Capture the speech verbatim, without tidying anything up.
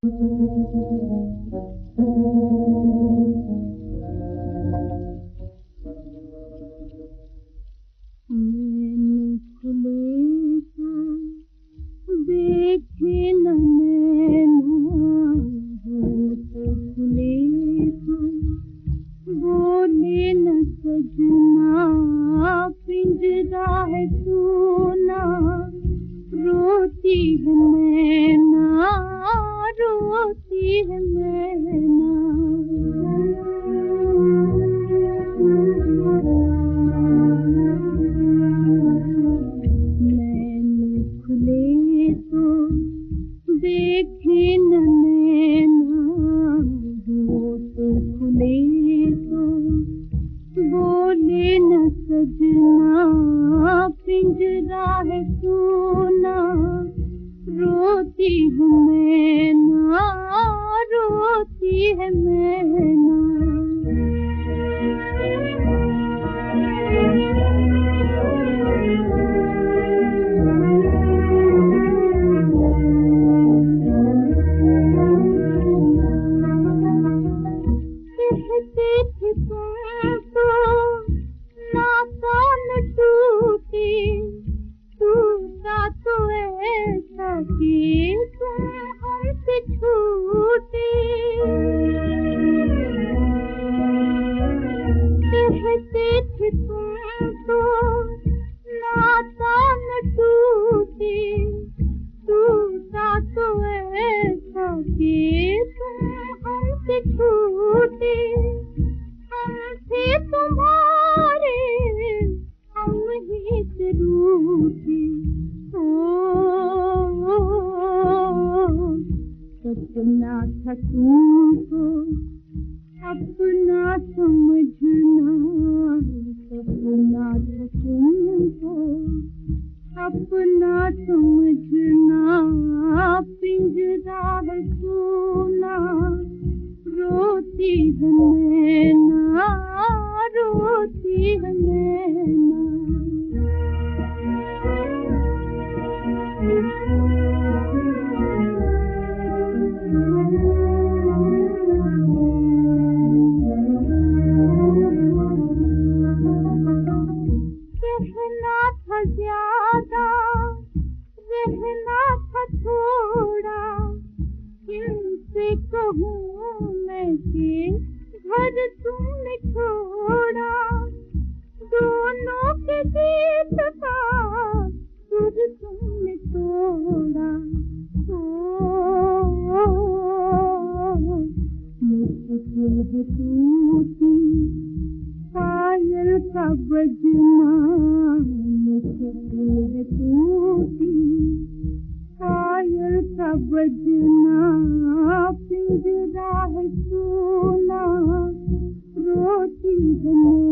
मैंने खुले तो देखे न नैना, होठ खुले तो बोले न सजना, पिंजरा है सोना, रोती है मैना, रोती है मैना। मैंने खुले तो देखे न नैना, होठ खुले तो बोले न सजना, पिंजरा है सोना, रोती है मैना, रोती है मैना। कहते थे तुमको नाता न टूटे, टूटा तो ऐसा कि तुम हमसे छूटे। कहते थे तुमको नाता न टूटे, टूटा तो ऐसा कि तुम हमसे छूटे। हम थे तुम्हारे, हम ही से रूठे। ओ, सपना था तुमको अपना समझना, सपना था तुमको अपना समझना, पिंजरा है सोना, रोती है मैना, रोती है मैना। कहना था ज्यादा, रहना था थोड़ा, किनसे कहूँ मैं कि घर तुमने छोड़ा। दोनों के गीत का सुर तुमने तोड़ा। ओ, मुश्किल है टूटी पायल का बजना, मुश्किल है टूटी पायल का बजना, पिंजरा है सोना, रोती है